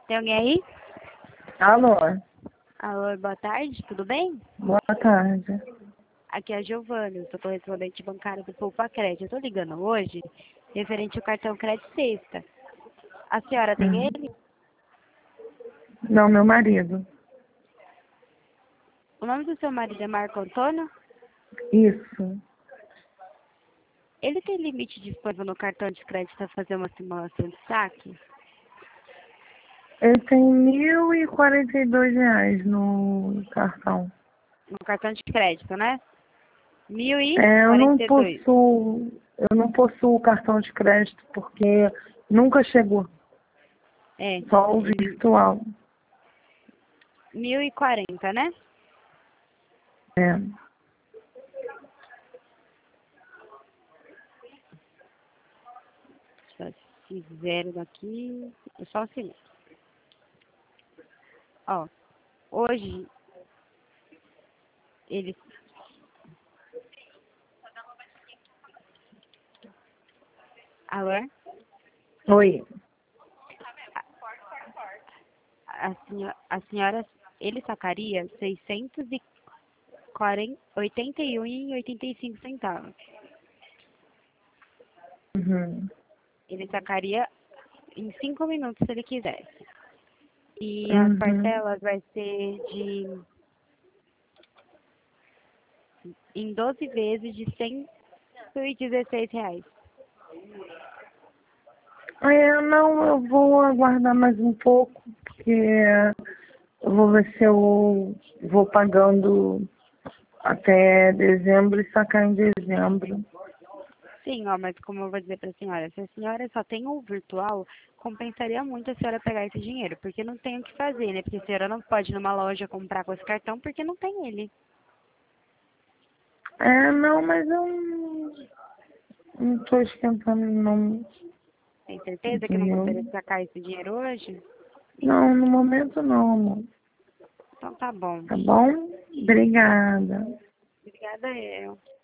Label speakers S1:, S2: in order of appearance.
S1: Tem alguém aí?
S2: Alô,
S1: Alô, boa tarde, tudo bem?
S2: boa tarde.
S1: Aqui é a Giovana, eu sou correspondente bancária do Poupa Crédito. Eu tô ligando hoje referente ao cartão Crédito Sexta. A senhora tem
S2: Uhum.
S1: ele?
S2: Não, meu marido.
S1: O nome do seu marido é Marco Antônio?
S2: Isso.
S1: Ele tem limite disponível no cartão de crédito para fazer uma simulação de saque?
S2: Ele tem R$ 1.042 no cartão.
S1: No cartão de crédito, né? Mil e
S2: Eu não
S1: quarenta e dois.
S2: possuo cartão de crédito porque nunca chegou.
S1: É,
S2: Só o virtual.
S1: 1040, né?
S2: É.
S1: Só esse zero daqui. Só um segundo. Ó, hoje ele. Alô?
S2: Oi.
S1: A senhora, ele sacaria 681,85 centavos.
S2: Uhum.
S1: Ele sacaria em 5 minutos se ele quisesse. E as
S2: Uhum.
S1: parcelas vai ser em 12 vezes de R$ 116.
S2: Não, eu vou aguardar mais um pouco, porque eu vou ver se eu vou pagando até dezembro e sacar em dezembro.
S1: Sim, ó, mas como eu vou dizer para a senhora, se a senhora só tem o virtual, compensaria muito a senhora pegar esse dinheiro, porque não tem o que fazer, né? Porque a senhora não pode ir numa loja comprar com esse cartão porque não tem ele.
S2: Não, mas eu não tô esquentando, não,
S1: Tem certeza que não
S2: entendeu?
S1: gostaria de sacar esse dinheiro hoje?
S2: Não, no momento não, amor.
S1: Então tá bom.
S2: Tá bom? Obrigada.
S1: Obrigada, eu.